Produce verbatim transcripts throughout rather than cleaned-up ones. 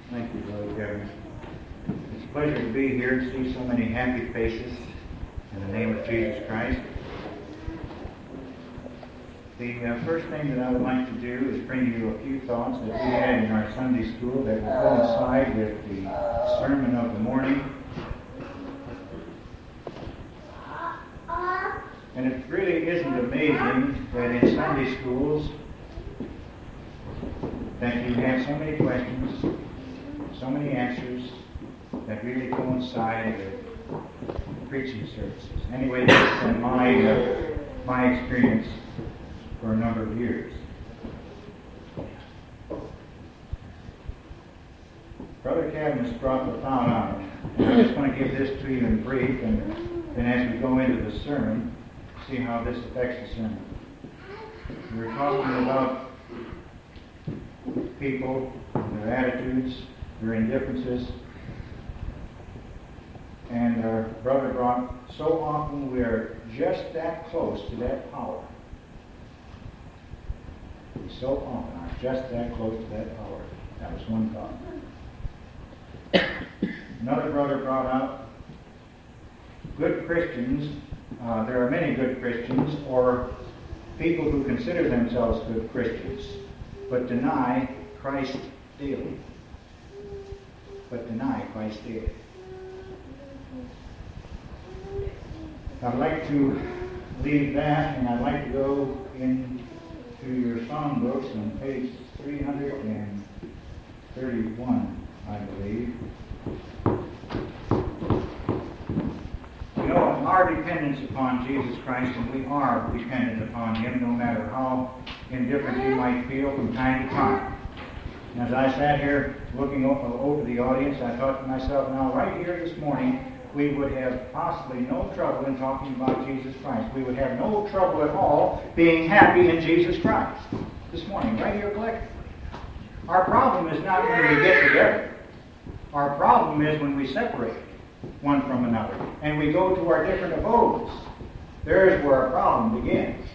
Thank you, Brother Kevin. It's a pleasure to be here to see so many happy faces in the name of Jesus Christ. The uh, first thing that I would like to do is bring you a few thoughts that we had in our Sunday school that will coincide with the sermon of the morning. And it really isn't amazing that in Sunday schools that you have so many questions, so many answers that really coincide with preaching services. Anyway, that's been my, uh, my experience for a number of years. Brother Cadmus brought the thought out, and I just want to give this to you in brief, and then as we go into the sermon, see how this affects the sermon. We were talking about people, their attitudes, their indifferences, and our brother brought, so often we are just that close to that power. We so often are just that close to that power. That was one thought. Another brother brought up good Christians. Uh, there are many good Christians, or people who consider themselves good Christians, but deny Christ daily. But deny Christ daily. I'd like to leave that, and I'd like to go into your songbooks on page three thirty-one, I believe. You know, our dependence upon Jesus Christ, and we are dependent upon Him no matter how indifferent you might feel from time to time. And as I sat here looking over the audience, I thought to myself, now right here this morning, we would have possibly no trouble in talking about Jesus Christ. We would have no trouble at all being happy in Jesus Christ this morning, right here collectively. Our problem is not when we get together. Our problem is when we separate one from another and we go to our different abodes. There's where our problem begins.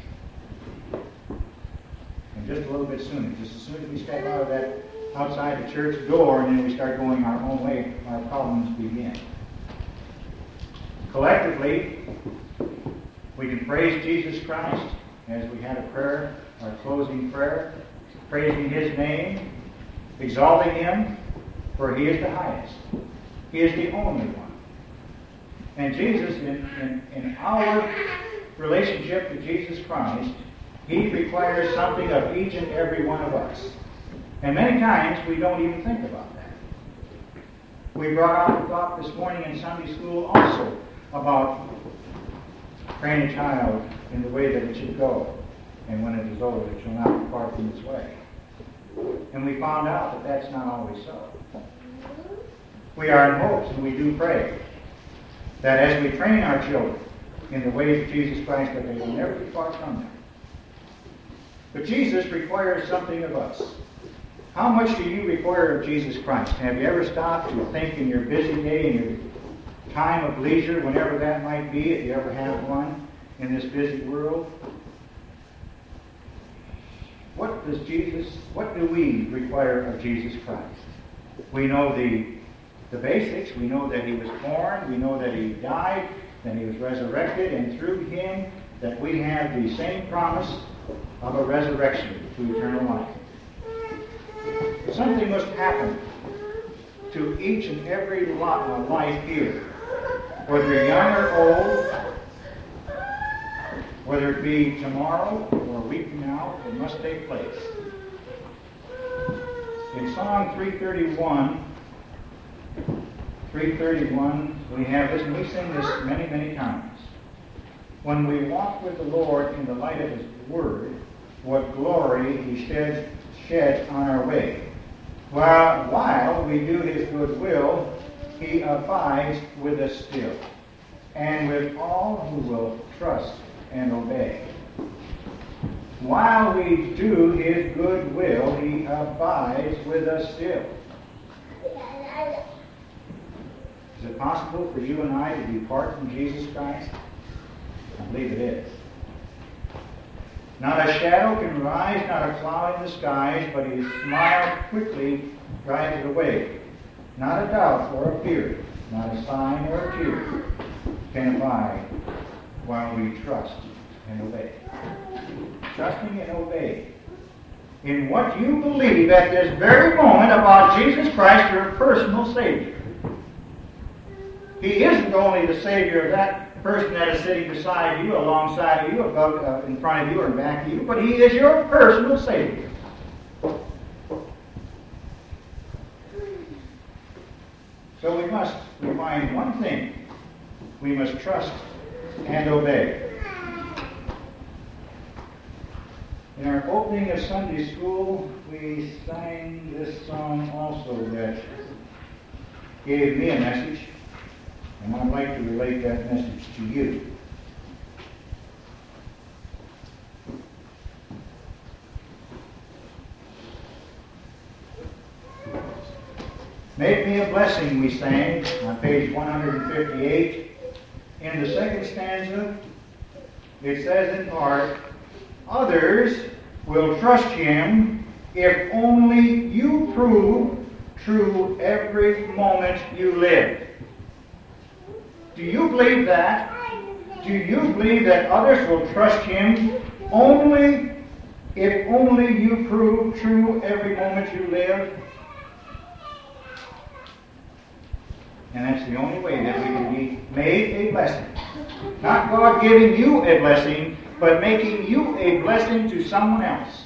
And just a little bit sooner, just as soon as we step out of that outside the church door and then we start going our own way, our problems begin. Collectively, we can praise Jesus Christ as we had a prayer, our closing prayer, praising His name, exalting Him, for He is the highest. He is the only one. And Jesus, in, in, in our relationship to Jesus Christ, He requires something of each and every one of us. And many times we don't even think about that. We brought out a thought this morning in Sunday school also about train a child in the way that it should go, and when it is old, it shall not depart from its way. And we found out that that's not always so. We are in hopes, and we do pray, that as we train our children in the ways of Jesus Christ, that they will never depart from them. But Jesus requires something of us. How much do you require of Jesus Christ? Have you ever stopped to think in your busy day, in your time of leisure, whenever that might be, if you ever have one in this busy world? What does Jesus, what do we require of Jesus Christ? We know the, the basics. We know that He was born. We know that He died, that He was resurrected, and through Him that we have the same promise of a resurrection to eternal life. Something must happen to each and every lot of life here, whether young or old, whether it be tomorrow or a week from now, it must take place. In Psalm three thirty-one, three thirty-one, we have this, and we sing this many, many times. When we walk with the Lord in the light of His Word, what glory He sheds, sheds on our way. While, while we do His good will, He abides with us still, and with all who will trust and obey. While we do His good will, He abides with us still. Is it possible for you and I to depart from Jesus Christ? I believe it is. Not a shadow can rise, not a cloud in the skies, but his smile quickly drives it away. Not a doubt or a fear, not a sign or a tear can abide while we trust and obey. Trusting and obey in what you believe at this very moment about Jesus Christ, your personal Savior. He isn't only the Savior of that person that is sitting beside you, alongside of you, above, uh, in front of you, or in back of you, but He is your personal Savior. So we must remind one thing. We must trust and obey. In our opening of Sunday school, we sang this song also that gave me a message, and I'd like to relate that message to you. Make me a blessing, we sang on page one hundred fifty-eight. In the second stanza, it says in part, others will trust Him if only you prove true every moment you live. Do you believe that? Do you believe that others will trust Him only if only you prove true every moment you live? And that's the only way that we can be made a blessing. Not God giving you a blessing, but making you a blessing to someone else.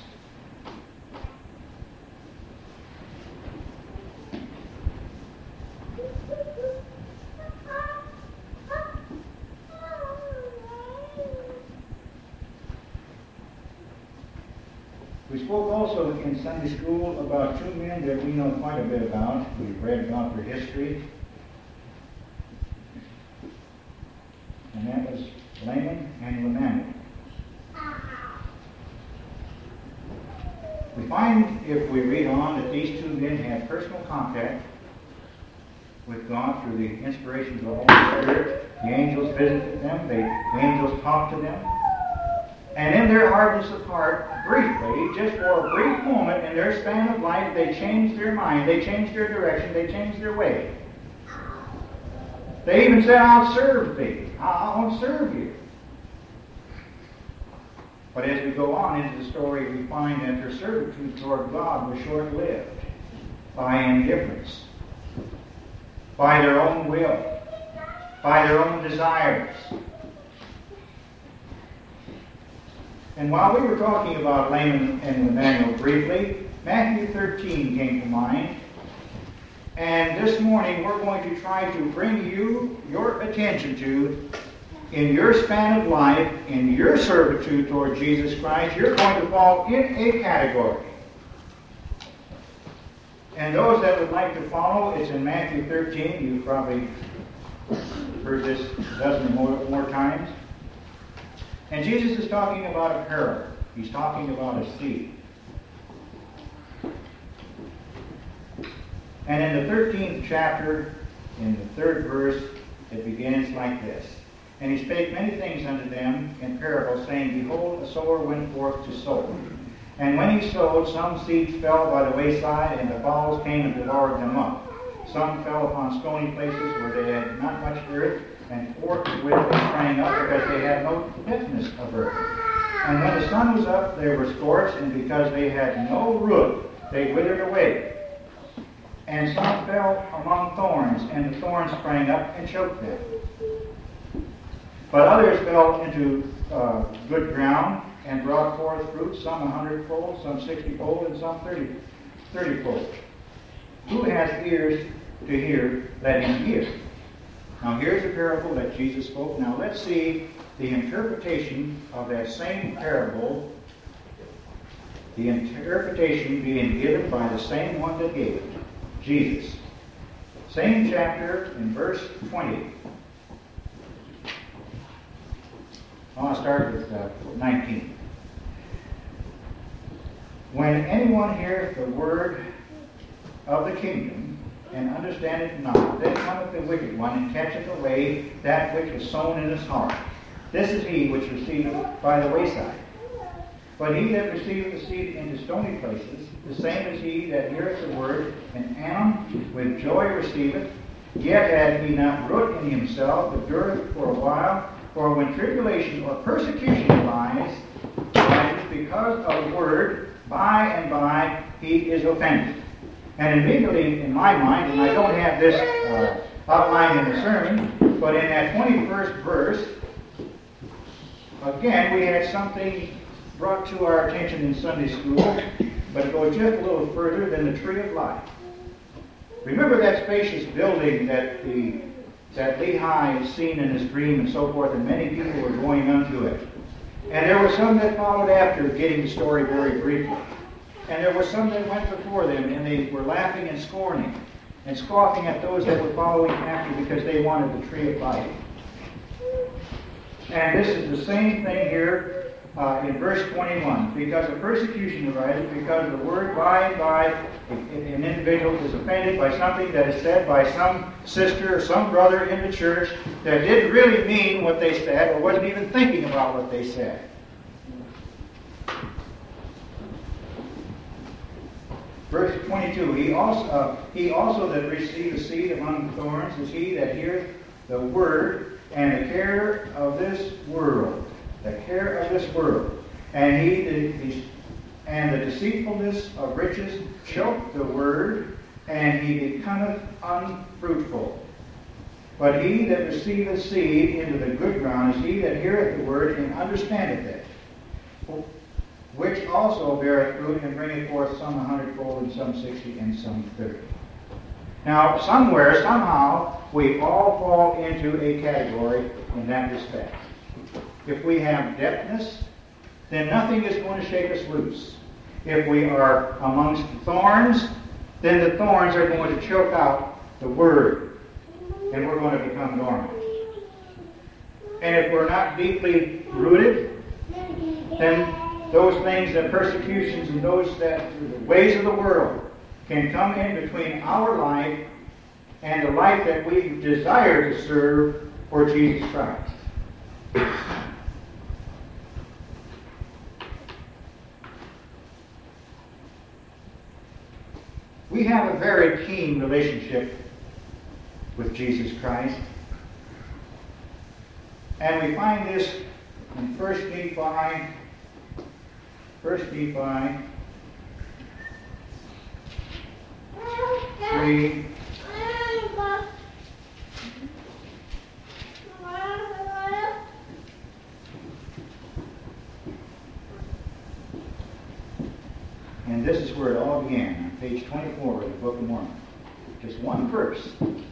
We spoke also in Sunday school about two men that we know quite a bit about. We've read about their history. And that was Laman and Lemuel. We find, if we read on, that these two men had personal contact with God through the inspiration of the Holy Spirit. The angels visited them. They, the angels talked to them. And in their hardness of heart, briefly, just for a brief moment in their span of life, they changed their mind. They changed their direction. They changed their way. They even said, I'll serve thee. I'll serve you. But as we go on into the story, we find that their servitude toward God was short-lived by indifference, by their own will, by their own desires. And while we were talking about Laman and Lemuel briefly, Matthew thirteen came to mind. And this morning we're going to try to bring you your attention to, in your span of life, in your servitude toward Jesus Christ, you're going to fall in a category. And those that would like to follow, it's in Matthew thirteen. You've probably heard this a dozen or more, more times. And Jesus is talking about a parable. He's talking about a seed. And in the thirteenth chapter, in the third verse, it begins like this. And he spake many things unto them in parables, saying, Behold, a sower went forth to sow. And when he sowed, some seeds fell by the wayside, and the fowls came and devoured them up. Some fell upon stony places where they had not much earth, and forthwith they sprang up, because they had no deftness of earth. And when the sun was up, they were scorched, and because they had no root, they withered away. And some fell among thorns, and the thorns sprang up and choked them. But others fell into uh, good ground, and brought forth fruit, some a hundredfold, some sixtyfold, and some thirty, thirtyfold. Who has ears to hear, let him hear. Now here's a parable that Jesus spoke. Now let's see the interpretation of that same parable, the interpretation being given by the same one that gave it, Jesus. Same chapter in verse twenty. I'll start with uh, nineteen. When anyone heareth the word of the kingdom, and understandeth not, then cometh the wicked one, and catcheth away that which was sown in his heart. This is he which received by the wayside. But he that receiveth the seed into stony places, the same is he that heareth the word, and anon with joy receiveth, yet hath he not root in himself, but dureth for a while. For when tribulation or persecution arises, because of the word, by and by he is offended. And immediately in my mind, and I don't have this uh, outlined in the sermon, but in that twenty-first verse, again we had something brought to our attention in Sunday school, but it goes just a little further than the tree of life. Remember that spacious building that the that Lehi had seen in his dream and so forth, and many people were going unto it. And there were some that followed after, getting the story very briefly. And there were some that went before them, and they were laughing and scorning, and scoffing at those that were following after because they wanted the tree of life. And this is the same thing here uh, in verse twenty-one. Because of persecution arises, because of the word, by and by, an individual is offended by something that is said by some sister or some brother in the church that didn't really mean what they said or wasn't even thinking about what they said. Verse twenty-two, he also, uh, he also that received the seed among thorns is he that heareth the word, and the care of this world, the care of this world, and he the, and the deceitfulness of riches choke the word, and he becometh unfruitful. But he that receiveth seed into the good ground is he that heareth the word and understandeth it, which also beareth fruit and bringeth forth some a hundredfold, and some sixty, and some thirty. Now, somewhere, somehow, we all fall into a category in that respect. If we have depthness, then nothing is going to shake us loose. If we are amongst the thorns, then the thorns are going to choke out the word, and we're going to become dormant. And if we're not deeply rooted, then those things, the persecutions and those that the ways of the world can come in between our life and the life that we desire to serve for Jesus Christ. We have a very keen relationship with Jesus Christ. And we find this in First Nephi, First Nephi three. And this is where it all began, on page twenty-four of the Book of Mormon. Just one verse.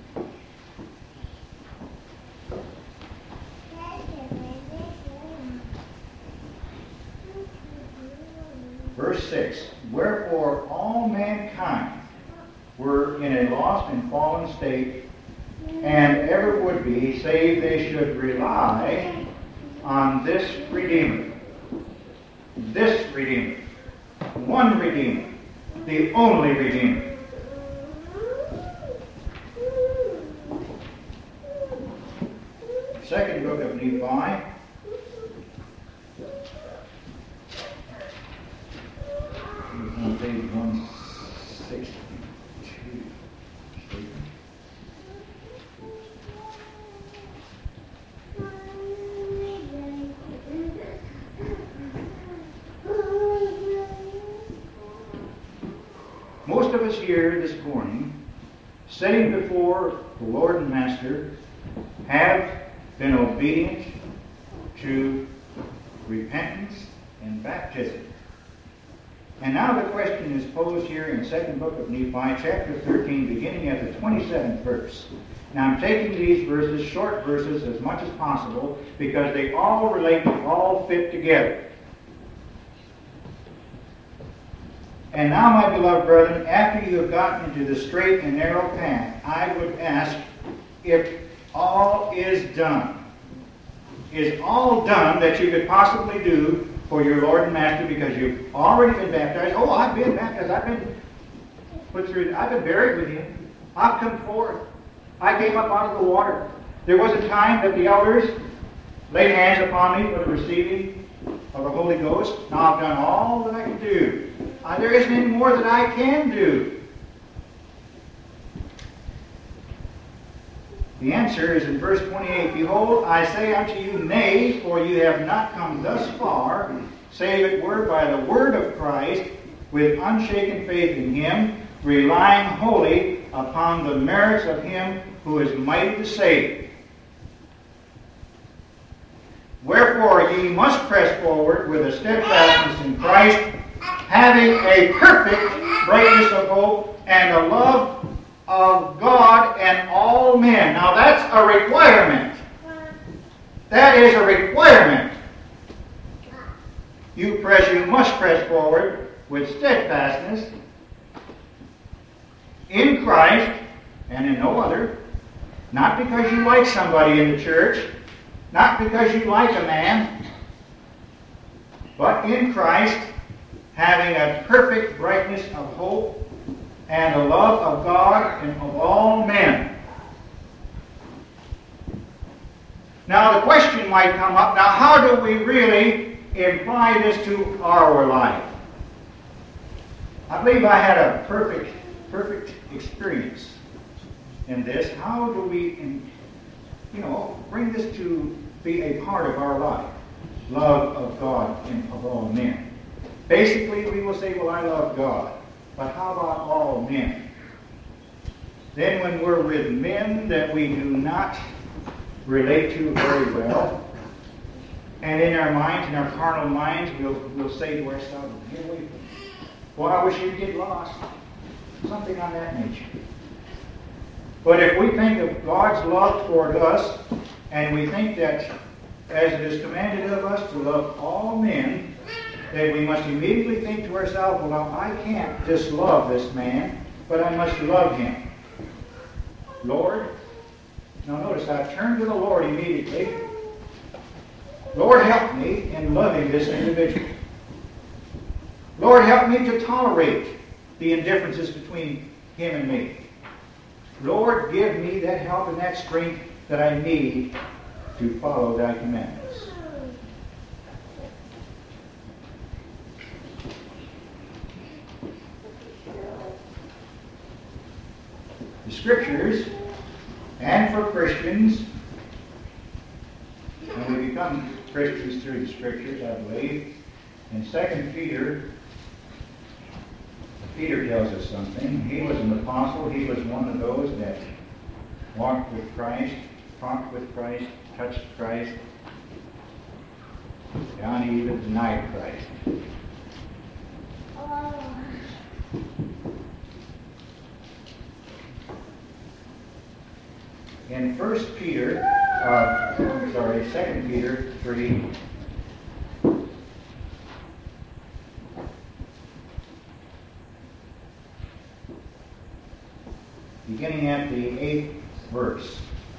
Verse six, wherefore all mankind were in a lost and fallen state, and ever would be, save they should rely on this Redeemer. This Redeemer. One Redeemer. The only Redeemer. Second book of Nephi. On page one sixty-two. Most of us here this morning, sitting before the Lord and Master, have been obedient to repentance and baptism. And now the question is posed here in second book of Nephi, chapter thirteen, beginning at the twenty-seventh verse. Now I'm taking these verses, short verses, as much as possible, because they all relate, all fit together. And now, my beloved brethren, after you have gotten into the straight and narrow path, I would ask if all is done. Is all done that you could possibly do for your Lord and Master, because you've already been baptized? Oh, I've been baptized. I've been put through. I've been buried with you. I've come forth. I came up out of the water. There was a time that the elders laid hands upon me for the receiving of the Holy Ghost. Now I've done all that I can do. Uh, there isn't any more that I can do. The answer is in verse twenty-eight. Behold, I say unto you, nay, for you have not come thus far, save it were by the word of Christ, with unshaken faith in him, relying wholly upon the merits of him who is mighty to save. Wherefore ye must press forward with a steadfastness in Christ, having a perfect brightness of hope and a love of God and all men. Now that's a requirement. That is a requirement. You press, you must press forward with steadfastness in Christ and in no other. Not because you like somebody in the church, not because you like a man, but in Christ, having a perfect brightness of hope and the love of God and of all men. Now the question might come up, now how do we really apply this to our life? I believe I had a perfect, perfect experience in this. How do we, you know, bring this to be a part of our life? Love of God and of all men. Basically, we will say, well, I love God. But how about all men? Then when we're with men that we do not relate to very well, and in our minds, in our carnal minds, we'll, we'll say to ourselves, get away from me. Boy, I wish you'd get lost. Something on that nature. But if we think of God's love toward us, and we think that as it is commanded of us to love all men, that we must immediately think to ourselves, well, I can't just love this man, but I must love him. Lord, now notice I've turned to the Lord immediately. Lord, help me in loving this individual. Lord, help me to tolerate the indifferences between him and me. Lord, give me that help and that strength that I need to follow thy commandments. The Scriptures, and for Christians, and we become Christians through the Scriptures, I believe. In Second Peter, Peter tells us something. He was an apostle. He was one of those that walked with Christ, talked with Christ, touched Christ. John even denied Christ. In First Peter, uh, I'm sorry, Second Peter three. Beginning at the eighth verse.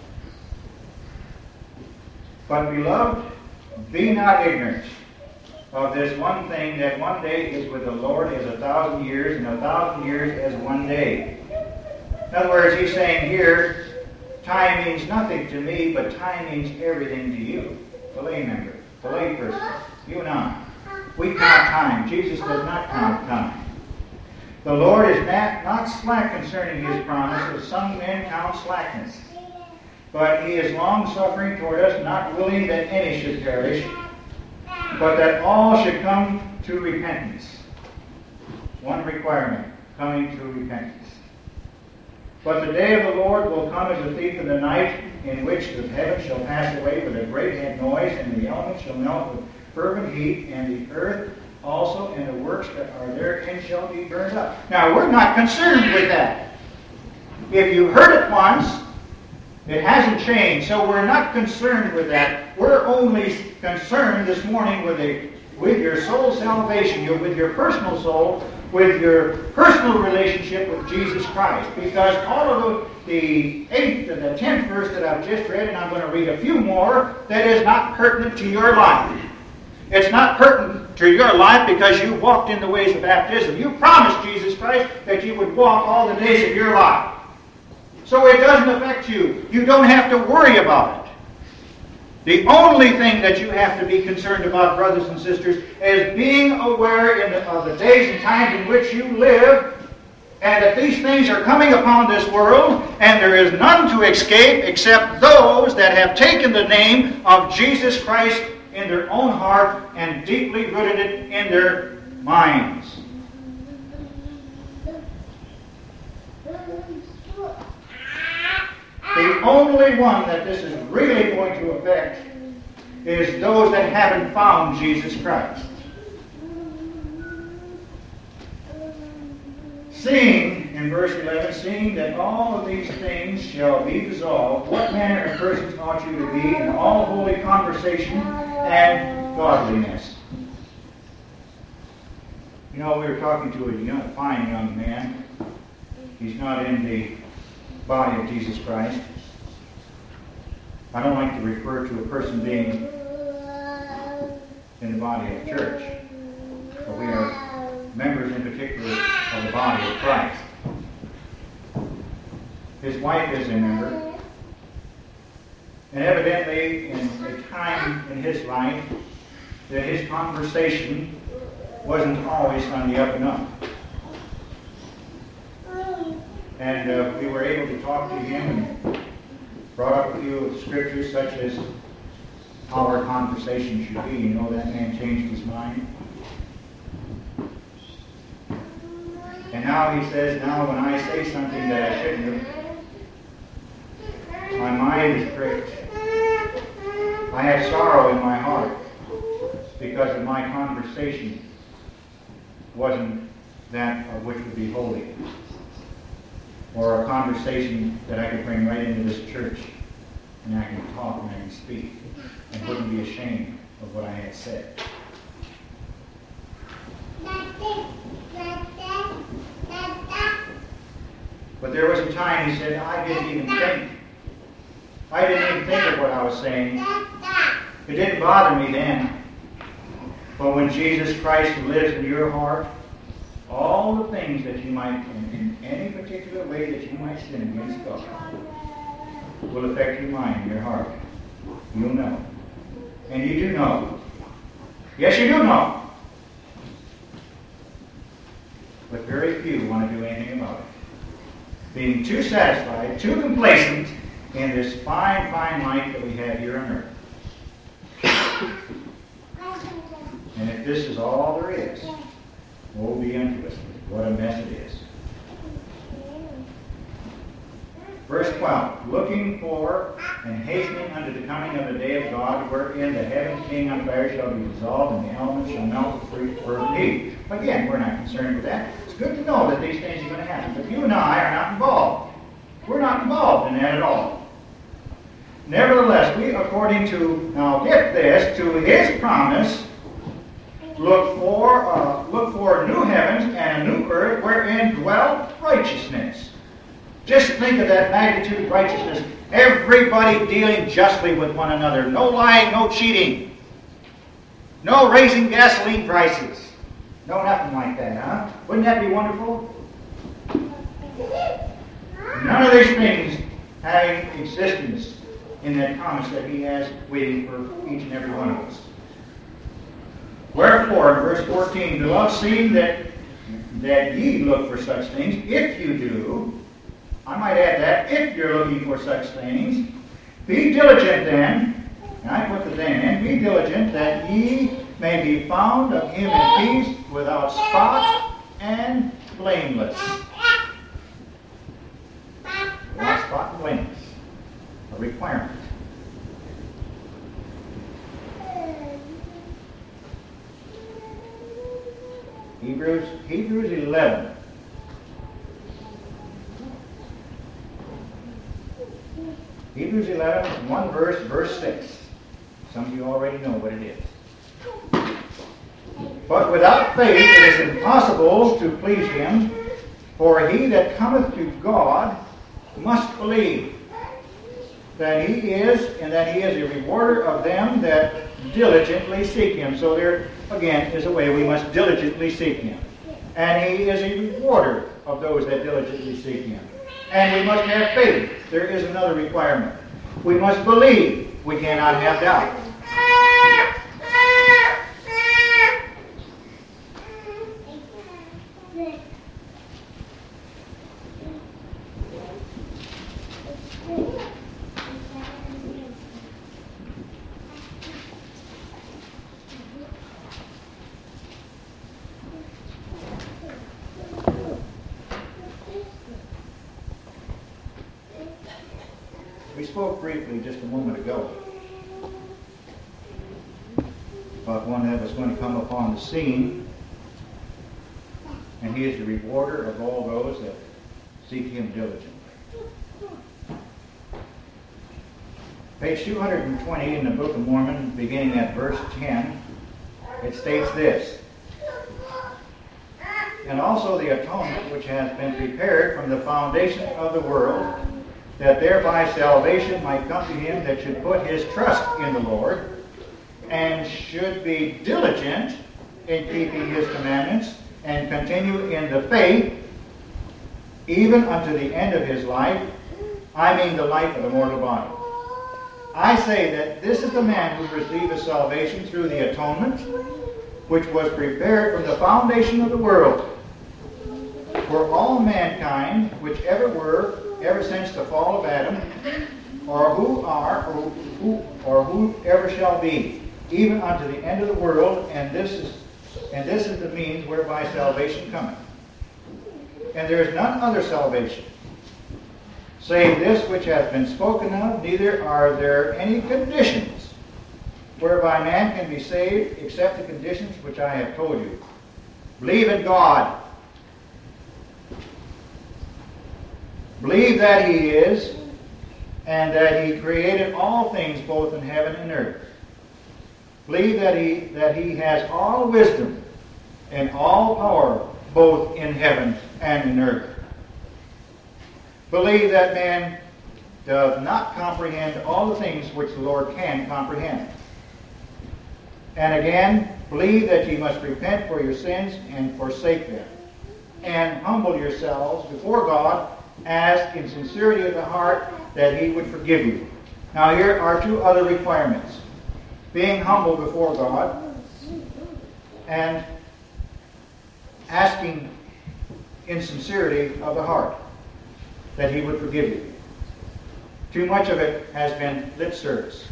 But beloved, be not ignorant of this one thing, that one day is with the Lord as a thousand years, and a thousand years as one day. In other words, he's saying here, time means nothing to me, but time means everything to you. The lay member, the lay person, you and I. We count time. Jesus does not count time. The Lord is not, not slack concerning his promise, as some men count slackness. But he is long-suffering toward us, not willing that any should perish, but that all should come to repentance. One requirement, coming to repentance. But the day of the Lord will come as a thief in the night, in which the heavens shall pass away with a great head noise, and the elements shall melt with fervent heat, and the earth also and the works that are therein shall be burned up. Now, we're not concerned with that. If you heard it once, it hasn't changed, so we're not concerned with that. We're only concerned this morning with, a, with your soul salvation, your, with your personal soul, with your personal relationship with Jesus Christ. Because all of the, the eighth and the tenth verse that I've just read, and I'm going to read a few more, that is not pertinent to your life. It's not pertinent to your life because you walked in the ways of baptism. You promised Jesus Christ that you would walk all the days of your life. So it doesn't affect you. You don't have to worry about it. The only thing that you have to be concerned about, brothers and sisters, is being aware in the, of the days and times in which you live, and that these things are coming upon this world, and there is none to escape except those that have taken the name of Jesus Christ in their own heart and deeply rooted it in their minds. The only one that this is really going to affect is those that haven't found Jesus Christ. Seeing, in verse eleven, seeing that all of these things shall be dissolved, what manner of persons ought you to be in all holy conversation and godliness? You know, we were talking to a young, fine young man. He's not in the body of Jesus Christ. I don't like to refer to a person being in the body of the church, but we are members in particular of the body of Christ. His wife is a member, and evidently in a time in his life that his conversation wasn't always on the up and up. And uh, we were able to talk to him and brought up a few of the scriptures, such as how our conversation should be. You know, that man changed his mind. And now he says, now when I say something that I shouldn't have, my mind is pricked. I have sorrow in my heart because of my conversation wasn't that of which would be holy, or a conversation that I could bring right into this church, and I can talk and I can speak, and wouldn't be ashamed of what I had said. But there was a time he said, I didn't even think. I didn't even think of what I was saying. It didn't bother me then. But when Jesus Christ lives in your heart, all the things that you might, in, in any particular way that you might sin against God, will affect your mind and your heart. You'll know. And you do know. Yes, you do know. But very few want to do anything about it. Being too satisfied, too complacent in this fine, fine life that we have here on earth. And if this is all there is, woe be unto us. What a mess it is. Verse twelve, looking for and hastening unto the coming of the day of God, wherein the heavens being on fire shall be dissolved, and the elements shall melt with free fervent heat. Again, we're not concerned with that. It's good to know that these things are going to happen, but you and I are not involved. We're not involved in that at all. Nevertheless, we, according to, now get this, to his promise, look for uh, look for new heavens and a new earth wherein dwell righteousness. Just think of that magnitude of righteousness. Everybody dealing justly with one another. No lying, no cheating. No raising gasoline prices. No, nothing like that, huh? Wouldn't that be wonderful? None of these things having existence in that promise that he has waiting for each and every one of us. Wherefore, in verse fourteen, beloved, seeing that, that ye look for such things, if you do, I might add that, if you're looking for such things, be diligent then, and I put the then in, be diligent that ye may be found of him in peace, without spot and blameless. Without spot and blameless. A requirement. Hebrews, Hebrews eleven. Hebrews eleven, one verse, verse six. Some of you already know what it is. But without faith it is impossible to please him, for he that cometh to God must believe that he is, and that he is a rewarder of them that diligently seek him. So there, again, is a way we must diligently seek him. And he is a rewarder of those that diligently seek him. And we must have faith. There is another requirement. We must believe we cannot have doubt. We spoke briefly just a moment ago about one that was going to come upon the scene, and he is the rewarder of all those that seek him diligently. Page two hundred twenty in the Book of Mormon, beginning at verse ten, it states this: "And also the atonement which has been prepared from the foundation of the world, that thereby salvation might come to him that should put his trust in the Lord, and should be diligent in keeping his commandments, and continue in the faith, even unto the end of his life, I mean the life of the mortal body. I say that this is the man who received salvation through the atonement, which was prepared from the foundation of the world, for all mankind, which ever were, ever since the fall of Adam, or who are, or who, or whoever shall be, even unto the end of the world, and this is, and this is the means whereby salvation cometh. And there is none other salvation, save this which hath been spoken of, neither are there any conditions whereby man can be saved, except the conditions which I have told you. Believe in God. Believe that he is, and that he created all things both in heaven and earth. Believe that he, that he has all wisdom and all power both in heaven and in earth. Believe that man does not comprehend all the things which the Lord can comprehend. And again, believe that ye must repent for your sins and forsake them, and humble yourselves before God, ask in sincerity of the heart that he would forgive you." Now here are two other requirements: being humble before God and asking in sincerity of the heart that he would forgive you. Too much of it has been lip service.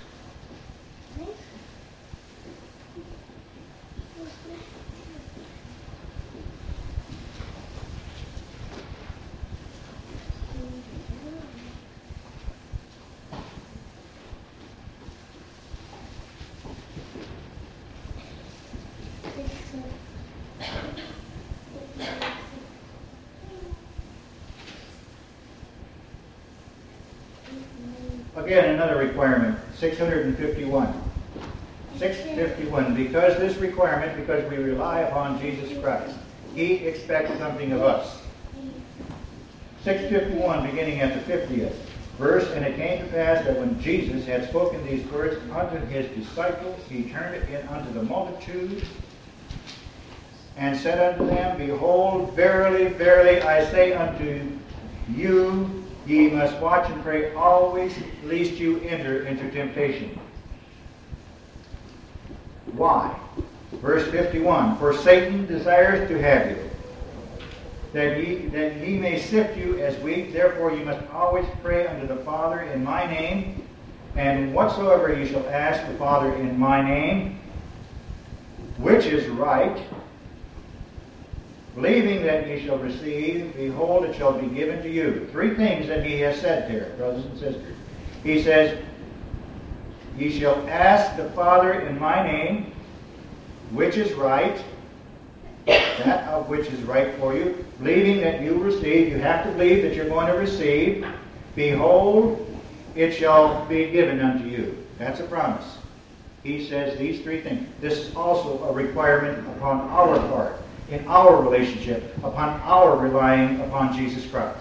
Again, another requirement, six hundred fifty-one. six fifty-one, because this requirement, because we rely upon Jesus Christ, he expects something of us. six fifty-one, beginning at the fiftieth verse, "And it came to pass that when Jesus had spoken these words unto his disciples, he turned it unto the multitude, and said unto them, Behold, verily, verily, I say unto you, ye must watch and pray always, lest you enter into temptation." Why? Verse fifty-one, "For Satan desires to have you, that ye, that he may sift you as wheat. Therefore ye must always pray unto the Father in my name. And whatsoever ye shall ask the Father in my name, which is right, believing that ye shall receive, behold, it shall be given to you." Three things that he has said there, brothers and sisters. He says, "Ye shall ask the Father in my name, which is right," that of which is right for you. Believing that you receive, you have to believe that you're going to receive. Behold, it shall be given unto you. That's a promise. He says these three things. This is also a requirement upon our part, in our relationship, upon our relying upon Jesus Christ.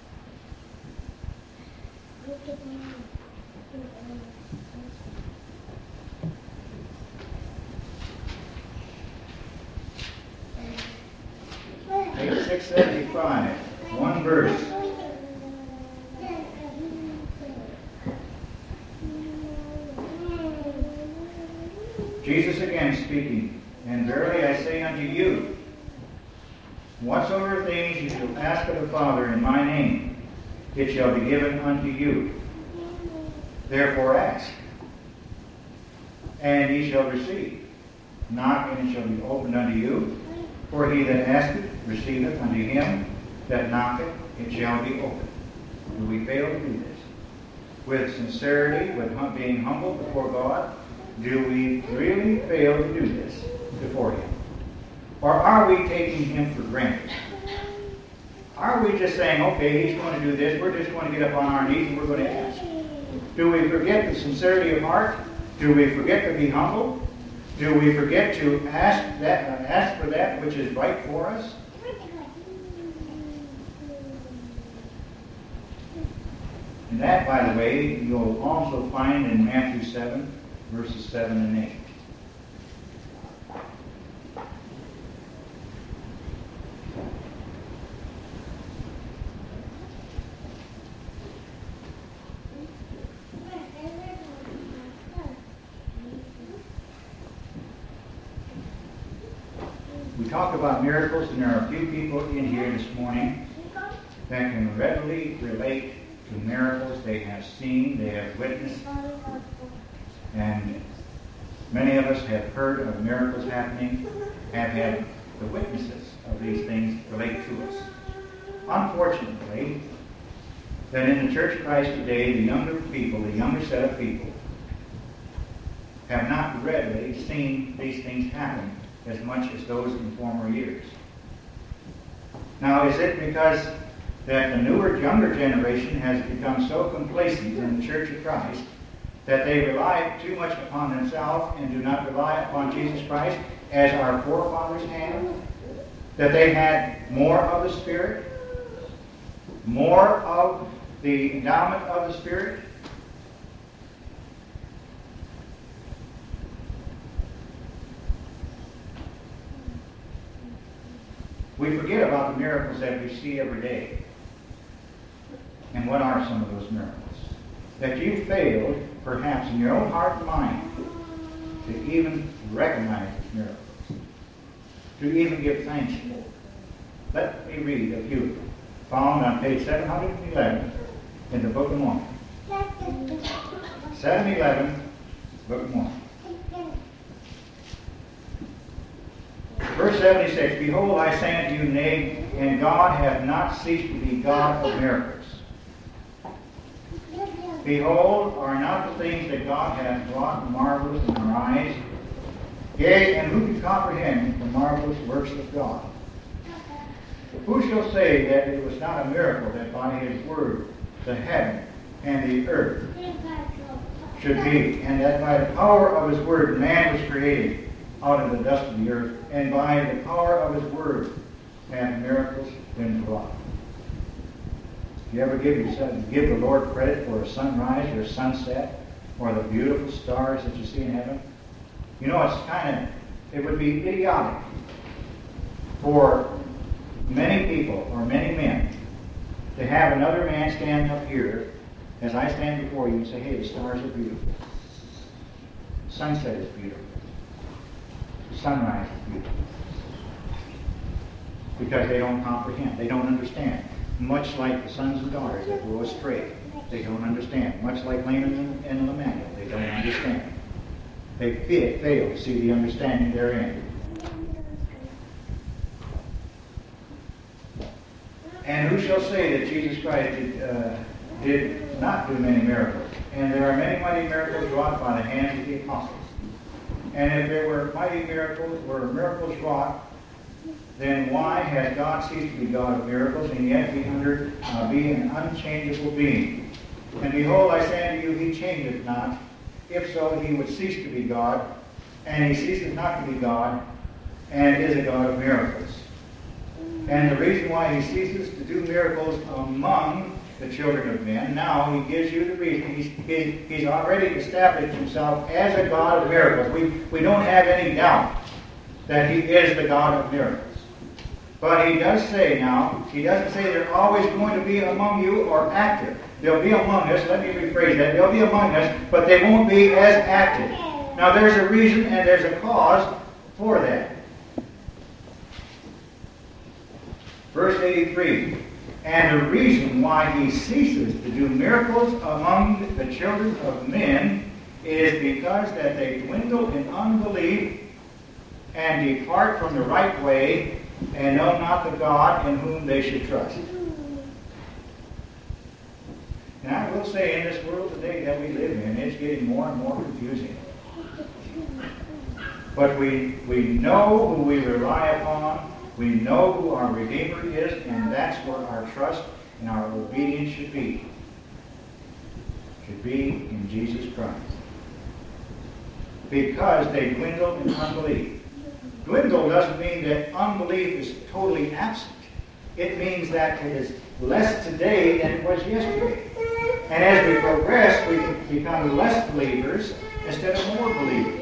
Page six seventy-five, one verse. Jesus again speaking, and verily I say unto you, whatsoever things you shall ask of the Father in my name, it shall be given unto you. Therefore ask, and ye shall receive. Knock, and it shall be opened unto you. For he that asketh receiveth, unto him that knocketh it shall be opened. Do we fail to do this? With sincerity, with hum- being humble before God, do we really fail to do this before Him? Or are we taking Him for granted? Are we just saying, okay, He's going to do this, we're just going to get up on our knees and we're going to ask? Do we forget the sincerity of heart? Do we forget to be humble? Do we forget to ask that, uh, ask for that which is right for us? And that, by the way, you'll also find in Matthew seven, verses seven and eight. We talk about miracles, and there are a few people in here this morning that can readily relate to miracles they have seen, they have witnessed, and many of us have heard of miracles happening, have had the witnesses of these things relate to us. Unfortunately, that in the Church of Christ today, the younger people, the younger set of people, have not readily seen these things happen as much as those in former years. Now, is it because that the newer, younger generation has become so complacent in the Church of Christ that they rely too much upon themselves and do not rely upon Jesus Christ as our forefathers had? That they had more of the Spirit, more of the endowment of the Spirit? We forget about the miracles that we see every day. And what are some of those miracles? That you failed, perhaps in your own heart and mind, to even recognize these miracles. To even give thanks for. Let me read a few of them. Found on page seven hundred eleven in the Book of Mormon. seven eleven, Book of Mormon. Verse seventy-six, Behold, I say unto you, nay, and God hath not ceased to be God of miracles. Behold, are not the things that God hath wrought marvelous in our eyes? Yea, and who can comprehend the marvelous works of God? Who shall say that it was not a miracle that by His word the heaven and the earth should be, and that by the power of His word man was created out of the dust of the earth, and by the power of His word have miracles been wrought? Do you ever give yourself, give the Lord credit for a sunrise or a sunset or the beautiful stars that you see in heaven? You know, it's kind of, it would be idiotic for many people or many men to have another man stand up here as I stand before you and say, hey, the stars are beautiful. Sunset is beautiful. Sunrise is beautiful. Because they don't comprehend. They don't understand. Much like the sons and daughters that go astray. They don't understand. Much like Laman and Lemuel. They don't understand. They fail to see the understanding therein. And who shall say that Jesus Christ did, uh, did not do many miracles? And there are many mighty miracles wrought by the hands of the apostles. And if there were mighty miracles, were miracles wrought, then why has God ceased to be God of miracles, and yet be under uh, be an unchangeable being? And behold, I say unto you, He changeth not. If so, He would cease to be God, and He ceases not to be God, and is a God of miracles. And the reason why He ceases to do miracles among the children of men, now He gives you the reason. He's, he, he's already established Himself as a God of miracles. We, we don't have any doubt that He is the God of miracles. But He does say now, He doesn't say they're always going to be among you or active. They'll be among us, let me rephrase that, they'll be among us, but they won't be as active. Now there's a reason and there's a cause for that. Verse eighty-three, and the reason why he ceases to do miracles among the children of men is because that they dwindle in unbelief and depart from the right way and know not the God in whom they should trust. And I will say, in this world today that we live in, it's getting more and more confusing. But we, we know who we rely upon. We know who our Redeemer is, and that's where our trust and our obedience should be. Should be in Jesus Christ. Because they dwindle in unbelief. Dwindle doesn't mean that unbelief is totally absent. It means that it is less today than it was yesterday. And as we progress, we can become less believers instead of more believers.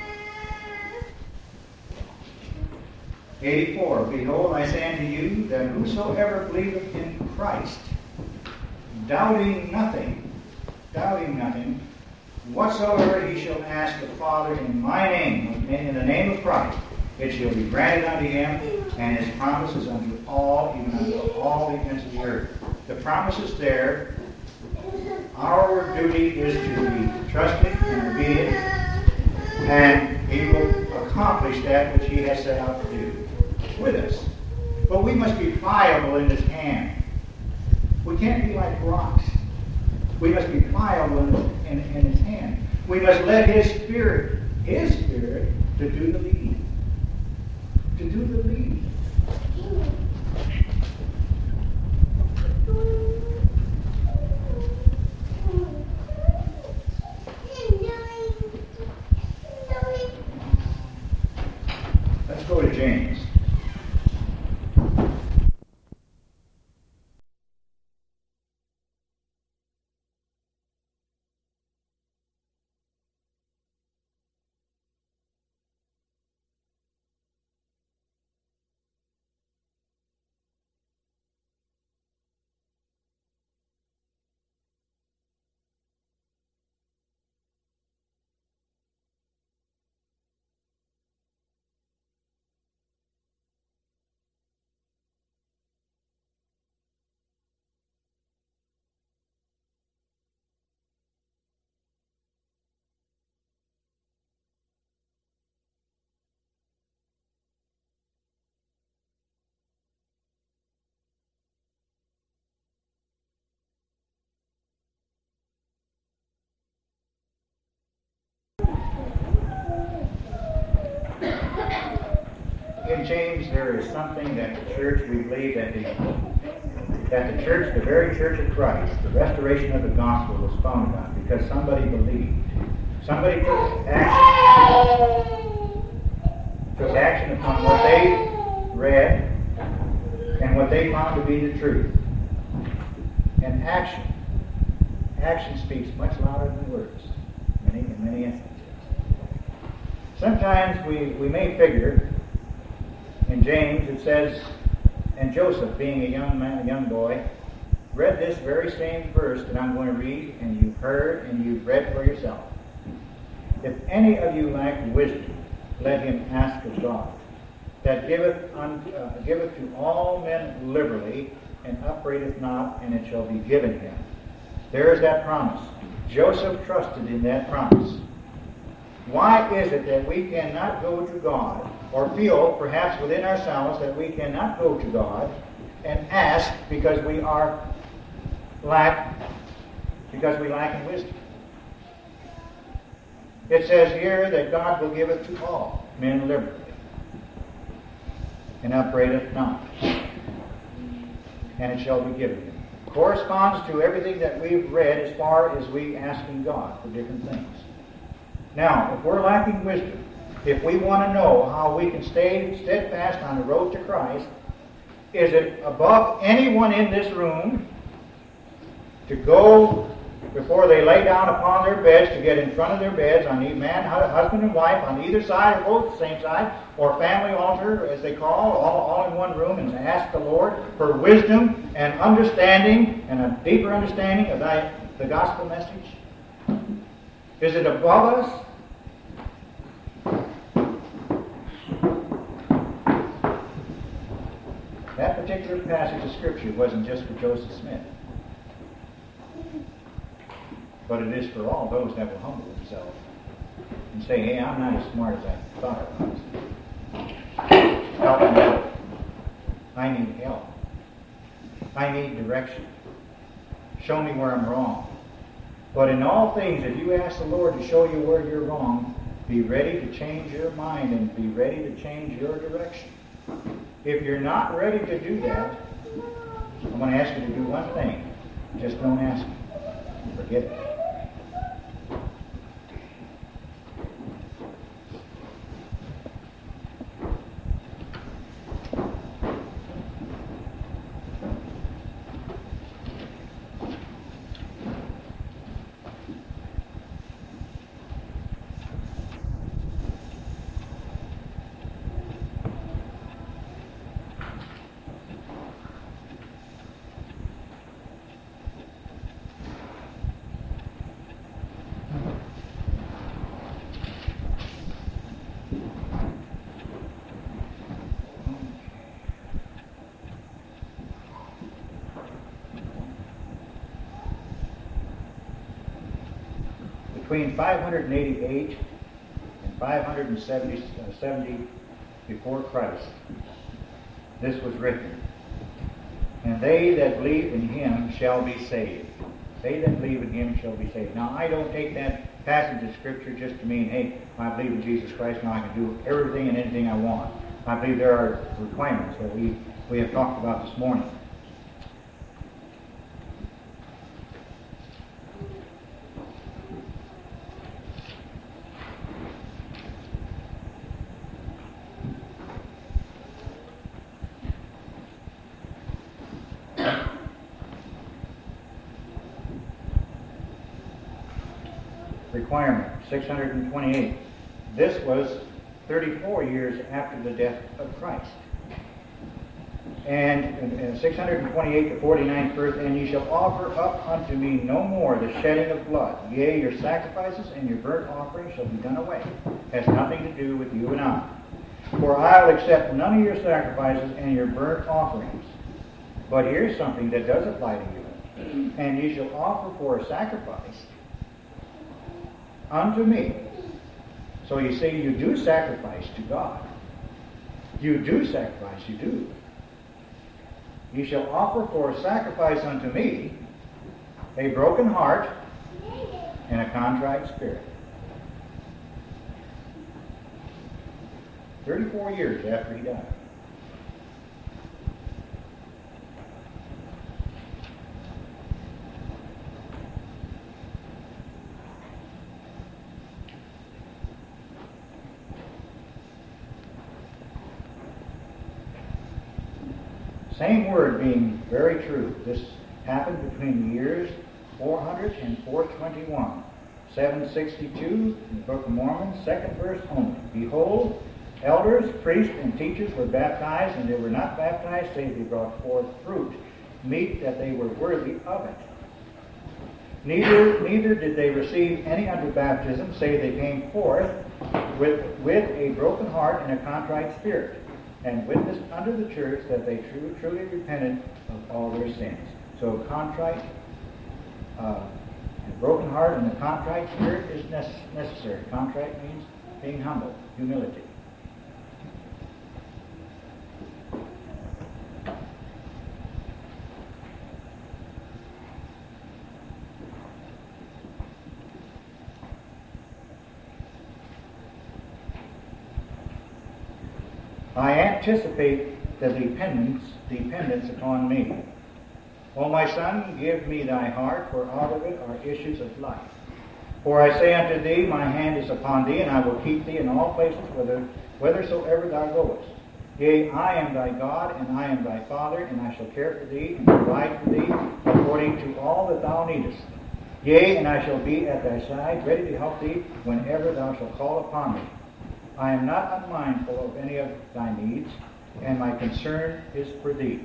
eighty-four, behold, I say unto you, that whosoever believeth in Christ, doubting nothing, doubting nothing, whatsoever he shall ask the Father in my name, in the name of Christ, it shall be granted unto him, and his promises unto all, even unto all the ends of the earth. The promises there, our duty is to be trusting and obedient, and he will accomplish that which he has set out to do with us. But we must be pliable in his hand. We can't be like rocks. We must be pliable in, in, in his hand. We must let his Spirit, his Spirit, to do the leading. To do the leading. Let's go to James. In James, there is something that the church, we believe that the, that the church, the very church of Christ, the restoration of the gospel was founded on because somebody believed. Somebody took action, took action upon what they read and what they found to be the truth. And action, action speaks much louder than words, many, in many instances. Sometimes we, we may figure, in James it says, and Joseph, being a young man, a young boy, read this very same verse that I'm going to read, and you've heard and you've read for yourself. If any of you lack wisdom, let him ask of God, that giveth, un, uh, giveth to all men liberally, and upbraideth not, and it shall be given him. There is that promise. Joseph trusted in that promise. Why is it that we cannot go to God, or feel perhaps within ourselves that we cannot go to God and ask because we are lack, because we lack in wisdom? It says here that God will give it to all men liberally, and upbraideth not, and it shall be given him. Corresponds to everything that we've read as far as we asking God for different things. Now, if we're lacking wisdom, if we want to know how we can stay steadfast on the road to Christ, is it above anyone in this room to go before they lay down upon their beds, to get in front of their beds, on either man, husband and wife, on either side or both the same side, or family altar, as they call, all, all in one room, and ask the Lord for wisdom and understanding and a deeper understanding of thy, the gospel message? Is it above us particular passage of Scripture wasn't just for Joseph Smith, but it is for all those that will humble themselves and say, hey, I'm not as smart as I thought I was. Help me out. I need help. I need direction. Show me where I'm wrong. But in all things, if you ask the Lord to show you where you're wrong, be ready to change your mind and be ready to change your direction. If you're not ready to do that, I'm going to ask you to do one thing. Just don't ask me. Forget it. Between five hundred eighty-eight and five hundred seventy, uh, seventy before Christ, this was written. And they that believe in him shall be saved. They that believe in him shall be saved. Now, I don't take that passage of Scripture just to mean, hey, I believe in Jesus Christ, now I can do everything and anything I want. I believe there are requirements that we, we have talked about this morning. Requirement, six hundred twenty-eight. This was thirty-four years after the death of Christ. And in six hundred twenty-eight to forty-ninth verse, and ye shall offer up unto me no more the shedding of blood. Yea, your sacrifices and your burnt offerings shall be done away. Has nothing to do with you and I. For I will accept none of your sacrifices and your burnt offerings. But here's something that does apply to you. And ye shall offer for a sacrifice unto me. So you see, you do sacrifice to God. You do sacrifice, you do. You shall offer for a sacrifice unto me a broken heart and a contrite spirit. Thirty-four years after he died. Same word being very true. This happened between the years four hundred and four twenty-one. seven sixty-two, in the Book of Mormon, second verse only. Behold, elders, priests, and teachers were baptized, and they were not baptized, save they brought forth fruit, meat that they were worthy of it. Neither, neither did they receive any unto baptism, save they came forth with, with a broken heart and a contrite spirit, and witnessed unto the church that they truly, truly repented of all their sins. So contrite, uh, a broken heart and a contrite spirit is nece- necessary. Contrite means being humble, humility. I anticipate the dependence, dependence upon me. O my son, give me thy heart, for out of it are issues of life. For I say unto thee, my hand is upon thee, and I will keep thee in all places, whither, whithersoever thou goest. Yea, I am thy God, and I am thy Father, and I shall care for thee, and provide for thee according to all that thou needest. Yea, and I shall be at thy side, ready to help thee whenever thou shalt call upon me. I am not unmindful of any of thy needs, and my concern is for thee.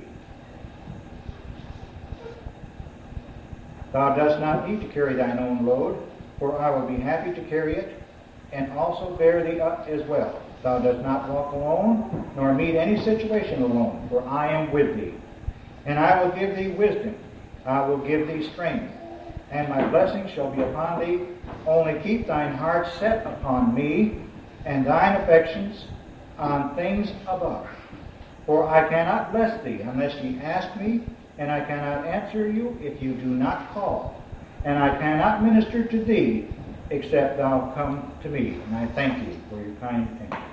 Thou dost not need to carry thine own load, for I will be happy to carry it, and also bear thee up as well. Thou dost not walk alone, nor meet any situation alone, for I am with thee. And I will give thee wisdom, I will give thee strength, and my blessing shall be upon thee. Only keep thine heart set upon me, and thine affections on things above. For I cannot bless thee unless ye ask me, and I cannot answer you if you do not call. And I cannot minister to thee except thou come to me. And I thank you for your kind attention.